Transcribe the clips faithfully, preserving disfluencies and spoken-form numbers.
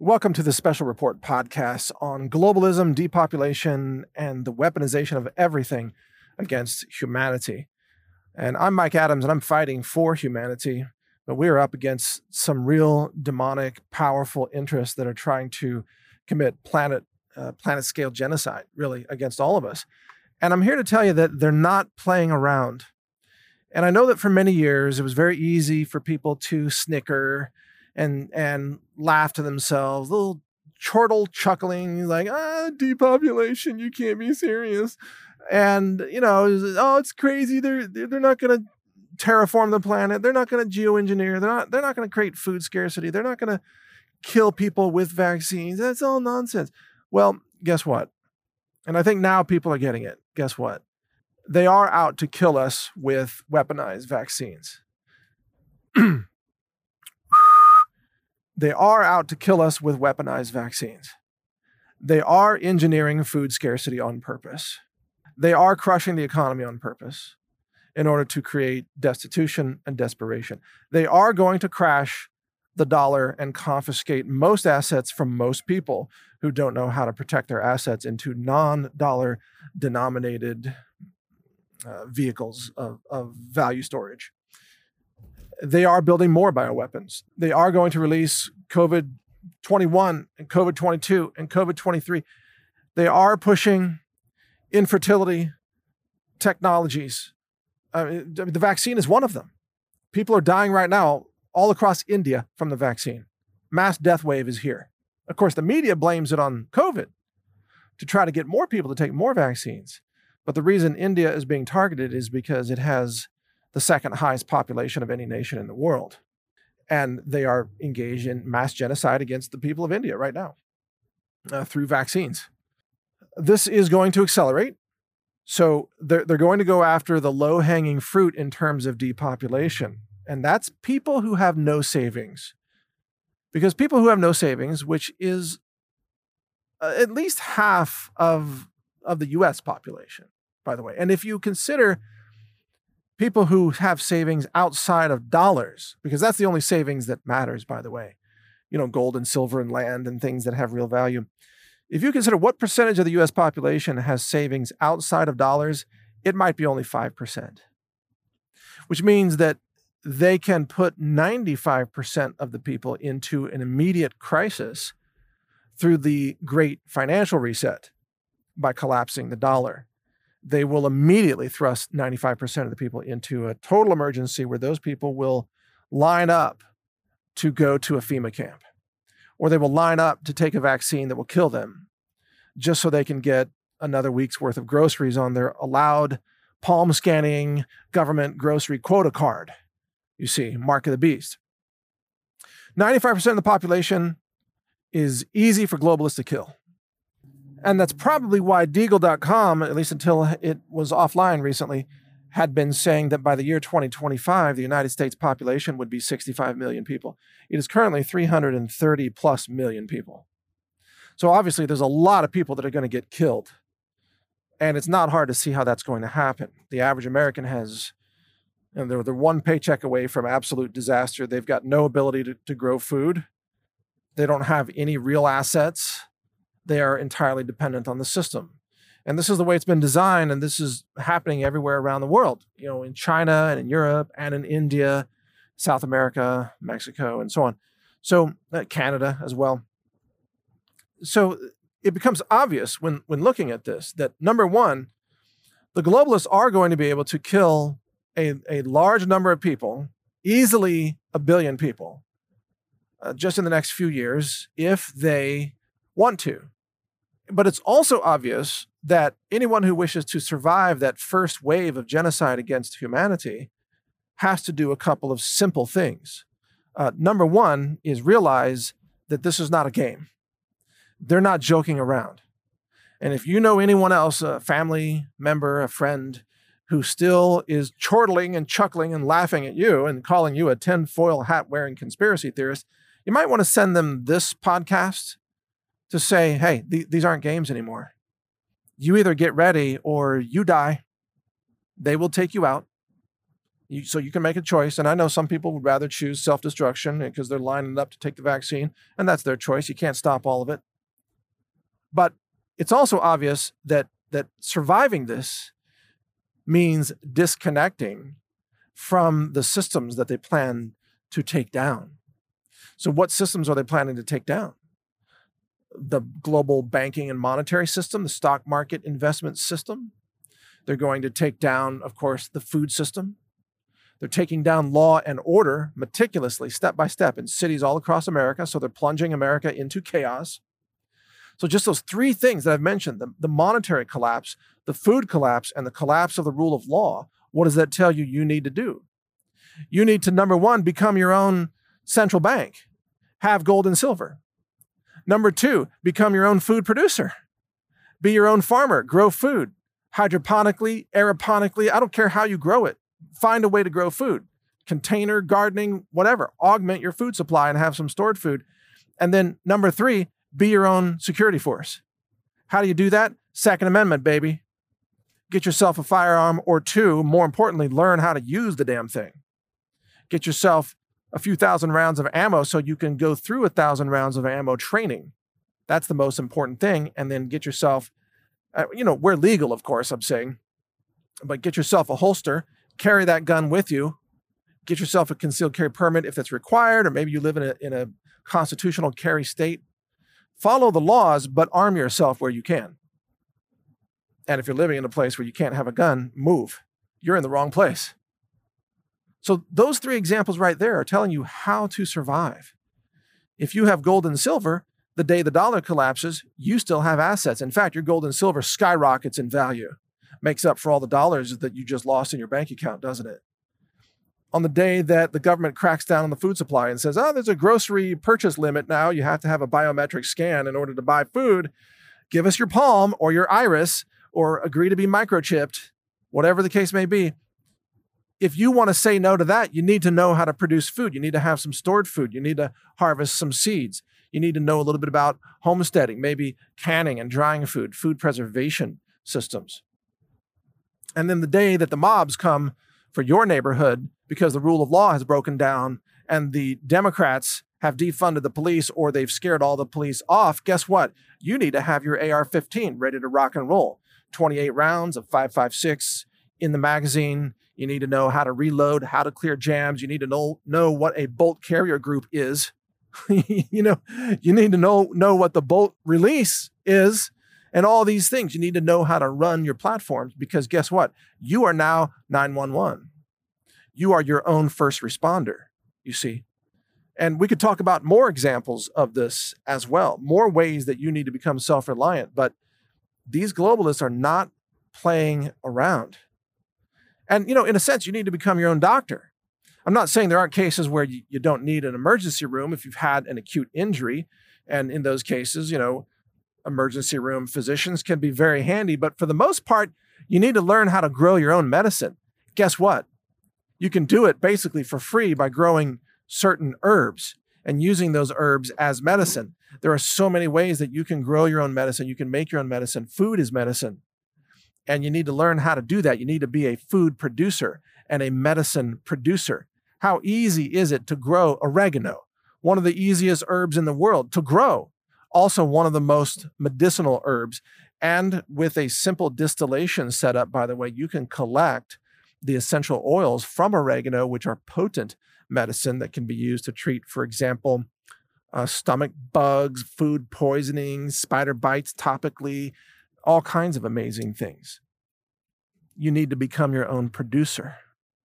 Welcome to the Special Report podcast on globalism, depopulation, and the weaponization of everything against humanity. And I'm Mike Adams, and I'm fighting for humanity, but we are up against some real demonic, powerful interests that are trying to commit planet, uh, planet-scale genocide, really, against all of us. And I'm here to tell you that they're not playing around. And I know that for many years, it was very easy for people to snicker and and laugh to themselves, little chortle chuckling, like, ah, depopulation, you can't be serious. And, you know, oh, it's crazy. They're they're not going to terraform the planet. They're not going to geoengineer. They're not they're not going to create food scarcity. They're not going to kill people with vaccines. That's all nonsense. Well, guess what? And I think now people are getting it. Guess what? They are out to kill us with weaponized vaccines. They are out to kill us with weaponized vaccines. They are engineering food scarcity on purpose. They are crushing the economy on purpose in order to create destitution and desperation. They are going to crash the dollar and confiscate most assets from most people who don't know how to protect their assets into non-dollar denominated uh, vehicles of, of value storage. They are building more bioweapons. They are going to release COVID twenty-one and COVID twenty-two and COVID twenty-three. They are pushing infertility technologies. I mean, the vaccine is one of them. People are dying right now all across India from the vaccine. Mass death wave is here. Of course, the media blames it on COVID to try to get more people to take more vaccines. But the reason India is being targeted is because it has the second highest population of any nation in the world. And they are engaged in mass genocide against the people of India right now uh, through vaccines. This is going to accelerate. So they're, they're going to go after the low-hanging fruit in terms of depopulation. And that's people who have no savings. Because people who have no savings, which is uh, at least half of, of the U S population, by the way. And if you consider people who have savings outside of dollars, because that's the only savings that matters, by the way, you know, gold and silver and land and things that have real value. If you consider what percentage of the U S population has savings outside of dollars, it might be only five percent, which means that they can put ninety-five percent of the people into an immediate crisis through the great financial reset by collapsing the dollar. They will immediately thrust ninety-five percent of the people into a total emergency where those people will line up to go to a FEMA camp, or they will line up to take a vaccine that will kill them just so they can get another week's worth of groceries on their allowed palm scanning government grocery quota card. You see, mark of the beast. ninety-five percent of the population is easy for globalists to kill. And that's probably why Deagle dot com, at least until it was offline recently, had been saying that by the year twenty twenty-five, the United States population would be sixty-five million people. It is currently three hundred thirty plus million people. So obviously there's a lot of people that are going to get killed. And it's not hard to see how that's going to happen. The average American has, you know, they're, they're one paycheck away from absolute disaster. They've got no ability to, to grow food. They don't have any real assets. They are entirely dependent on the system. And this is the way it's been designed, and this is happening everywhere around the world, you know, in China and in Europe and in India, South America, Mexico, and so on. So uh, Canada as well. So it becomes obvious when, when looking at this that, number one, the globalists are going to be able to kill a, a large number of people, easily a billion people, uh, just in the next few years if they want to. But it's also obvious that anyone who wishes to survive that first wave of genocide against humanity has to do a couple of simple things. Uh, number one is realize that this is not a game. They're not joking around. And if you know anyone else, a family member, a friend, who still is chortling and chuckling and laughing at you and calling you a tinfoil hat-wearing conspiracy theorist, you might want to send them this podcast to say, hey, th- these aren't games anymore. You either get ready or you die. They will take you out. You, so you can make a choice. And I know some people would rather choose self-destruction because they're lining up to take the vaccine, and that's their choice. You can't stop all of it. But it's also obvious that that surviving this means disconnecting from the systems that they plan to take down. So what systems are they planning to take down? The global banking and monetary system, the stock market investment system. They're going to take down, of course, the food system. They're taking down law and order meticulously, step by step, in cities all across America. So they're plunging America into chaos. So just those three things that I've mentioned, the, the monetary collapse, the food collapse, and the collapse of the rule of law, what does that tell you you need to do? You need to, number one, become your own central bank. Have gold and silver. Number two, become your own food producer. Be your own farmer. Grow food. Hydroponically, aeroponically, I don't care how you grow it. Find a way to grow food. Container, gardening, whatever. Augment your food supply and have some stored food. And then number three, be your own security force. How do you do that? Second Amendment, baby. Get yourself a firearm or two. More importantly, learn how to use the damn thing. Get yourself a few thousand rounds of ammo so you can go through a thousand rounds of ammo training. That's the most important thing. And then get yourself, uh, you know, we're legal, of course, I'm saying, but get yourself a holster, carry that gun with you, get yourself a concealed carry permit if it's required, or maybe you live in a, in a constitutional carry state. Follow the laws, but arm yourself where you can. And if you're living in a place where you can't have a gun, move. You're in the wrong place. So those three examples right there are telling you how to survive. If you have gold and silver, the day the dollar collapses, you still have assets. In fact, your gold and silver skyrockets in value. Makes up for all the dollars that you just lost in your bank account, doesn't it? On the day that the government cracks down on the food supply and says, oh, there's a grocery purchase limit now, you have to have a biometric scan in order to buy food, give us your palm or your iris or agree to be microchipped, whatever the case may be. If you want to say no to that, you need to know how to produce food. You need to have some stored food. You need to harvest some seeds. You need to know a little bit about homesteading, maybe canning and drying food, food preservation systems. And then the day that the mobs come for your neighborhood because the rule of law has broken down and the Democrats have defunded the police or they've scared all the police off, guess what? You need to have your A R fifteen ready to rock and roll. twenty-eight rounds of five five six in the magazine. You need to know how to reload, how to clear jams. You need to know, know what a bolt carrier group is. you know, you need to know, know what the bolt release is. And all these things, you need to know how to run your platforms because guess what? You are now nine one one. You are your own first responder, you see. And we could talk about more examples of this as well, more ways that you need to become self-reliant. But these globalists are not playing around. And, you know, in a sense, you need to become your own doctor. I'm not saying there aren't cases where you, you don't need an emergency room if you've had an acute injury. And in those cases, you know, emergency room physicians can be very handy, but for the most part, you need to learn how to grow your own medicine. Guess what? You can do it basically for free by growing certain herbs and using those herbs as medicine. There are so many ways that you can grow your own medicine. You can make your own medicine. Food is medicine. And you need to learn how to do that. You need to be a food producer and a medicine producer. How easy is it to grow oregano? One of the easiest herbs in the world to grow. Also one of the most medicinal herbs. And with a simple distillation setup, by the way, you can collect the essential oils from oregano, which are potent medicine that can be used to treat, for example, uh, stomach bugs, food poisoning, spider bites topically, all kinds of amazing things. You need to become your own producer.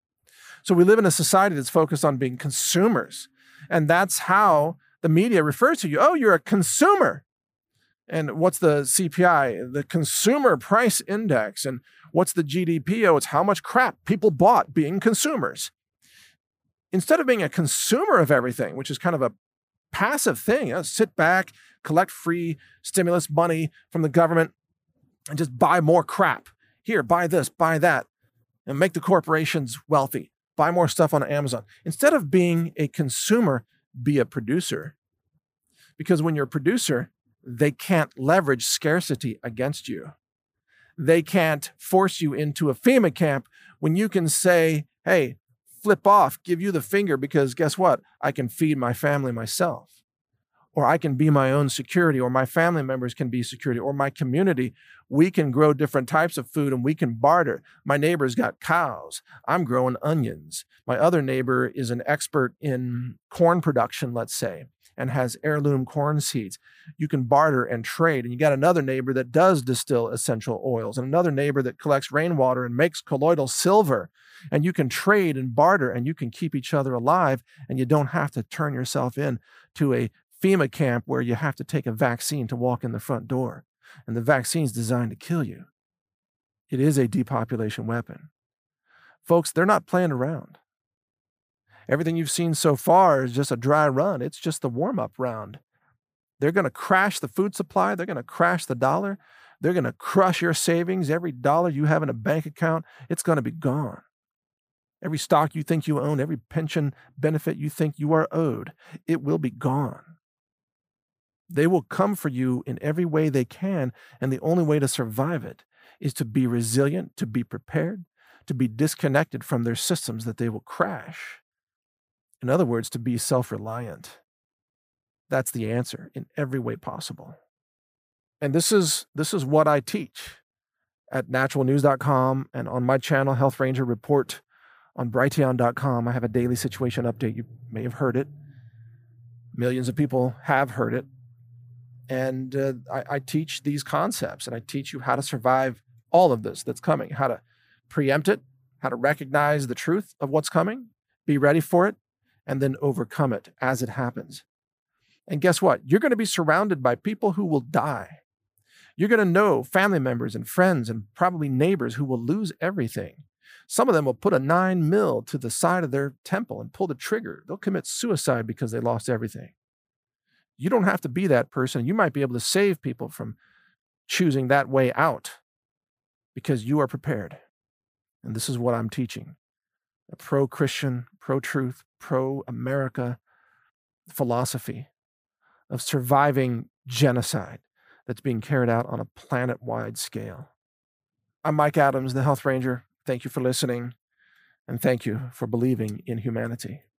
So we live in a society that's focused on being consumers. And that's how the media refers to you. Oh, you're a consumer. And what's the C P I? The Consumer Price Index. And what's the G D P? Oh, it's how much crap people bought being consumers. Instead of being a consumer of everything, which is kind of a passive thing, you know, sit back, collect free stimulus money from the government, and just buy more crap. Here, buy this, buy that, and make the corporations wealthy. Buy more stuff on Amazon. Instead of being a consumer, be a producer. Because when you're a producer, they can't leverage scarcity against you. They can't force you into a FEMA camp when you can say, hey, flip off, give you the finger, because guess what? I can feed my family myself. Or I can be my own security, or my family members can be security, or my community. We can grow different types of food and we can barter. My neighbor's got cows. I'm growing onions. My other neighbor is an expert in corn production, let's say, and has heirloom corn seeds. You can barter and trade. And you got another neighbor that does distill essential oils, and another neighbor that collects rainwater and makes colloidal silver. And you can trade and barter, and you can keep each other alive, and you don't have to turn yourself in to a FEMA camp where you have to take a vaccine to walk in the front door. And the vaccine's designed to kill you. It is a depopulation weapon. Folks, they're not playing around. Everything you've seen so far is just a dry run. It's just the warm-up round. They're going to crash the food supply. They're going to crash the dollar. They're going to crush your savings. Every dollar you have in a bank account, it's going to be gone. Every stock you think you own, every pension benefit you think you are owed, it will be gone. They will come for you in every way they can, and the only way to survive it is to be resilient, to be prepared, to be disconnected from their systems that they will crash. In other words, to be self-reliant. That's the answer in every way possible. And this is, this is what I teach at natural news dot com and on my channel, Health Ranger Report, on Brighteon dot com. I have a daily situation update. You may have heard it. Millions of people have heard it. And uh, I, I teach these concepts, and I teach you how to survive all of this that's coming, how to preempt it, how to recognize the truth of what's coming, be ready for it, and then overcome it as it happens. And guess what? You're going to be surrounded by people who will die. You're going to know family members and friends and probably neighbors who will lose everything. Some of them will put a nine mil to the side of their temple and pull the trigger. They'll commit suicide because they lost everything. You don't have to be that person. You might be able to save people from choosing that way out because you are prepared. And this is what I'm teaching. A pro-Christian, pro-truth, pro-America philosophy of surviving genocide that's being carried out on a planet-wide scale. I'm Mike Adams, the Health Ranger. Thank you for listening, and thank you for believing in humanity.